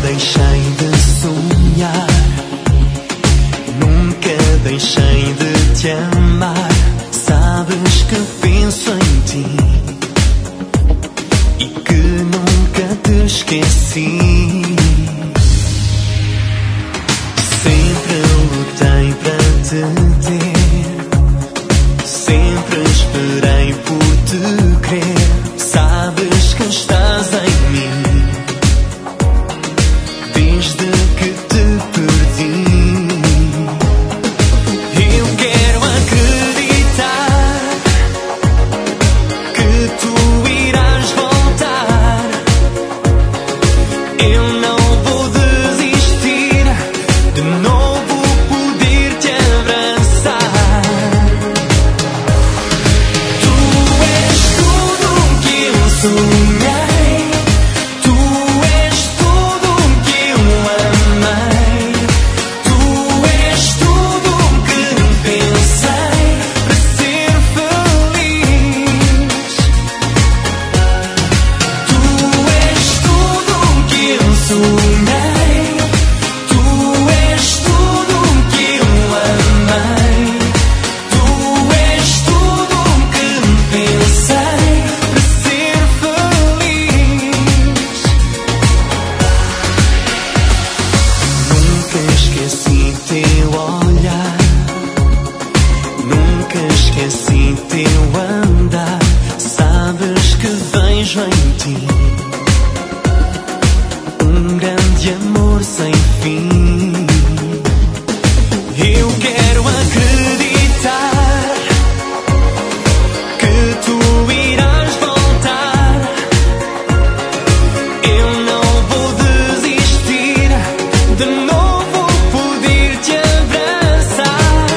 deixei de sonhar, nunca deixei de te amar. Sabes que penso em ti e que nunca te esqueci. Sempre lutei para te ter, sempre esperei por te crer. Sabes que estás em mim desde que te perdi. Eu quero acreditar que tu irás voltar. Eu não vou desistir, de novo poder te abraçar. Tu és tudo o que eu sonhei, tu és tudo o que eu amei, tu és tudo o que pensei para ser feliz. Tu és tudo o que eu sonhei, tu és tudo o que eu amei, tu és tudo o que pensei para ser feliz. Nunca esqueci teu olhar, nunca esqueci teu andar. Sabes que vejo em ti grande amor sem fim. Eu quero acreditar que tu irás voltar. Eu não vou desistir, de novo poder te abraçar.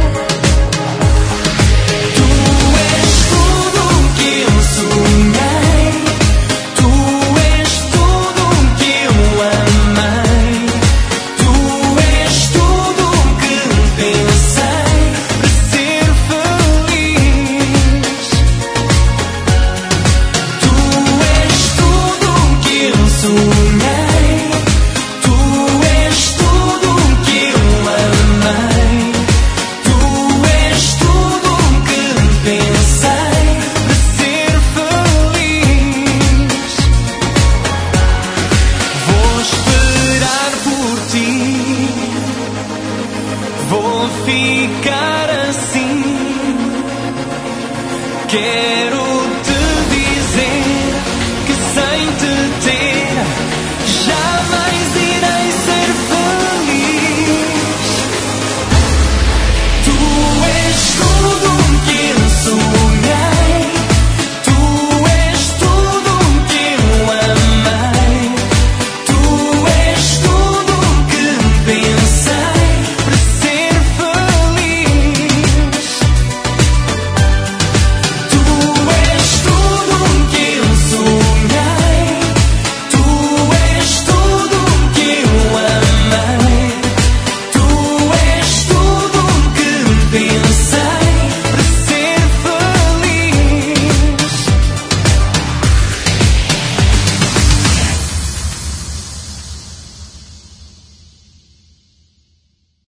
Tu és tudo o que eu sonhei, tu és tudo o que eu amei, tu és tudo o que pensei para ser feliz. Tu és tudo o que eu sonhei, tu és tudo o que eu amei, tu és tudo o que pensei para ser feliz. Vou esperar por ti, vou ficar assim. Quero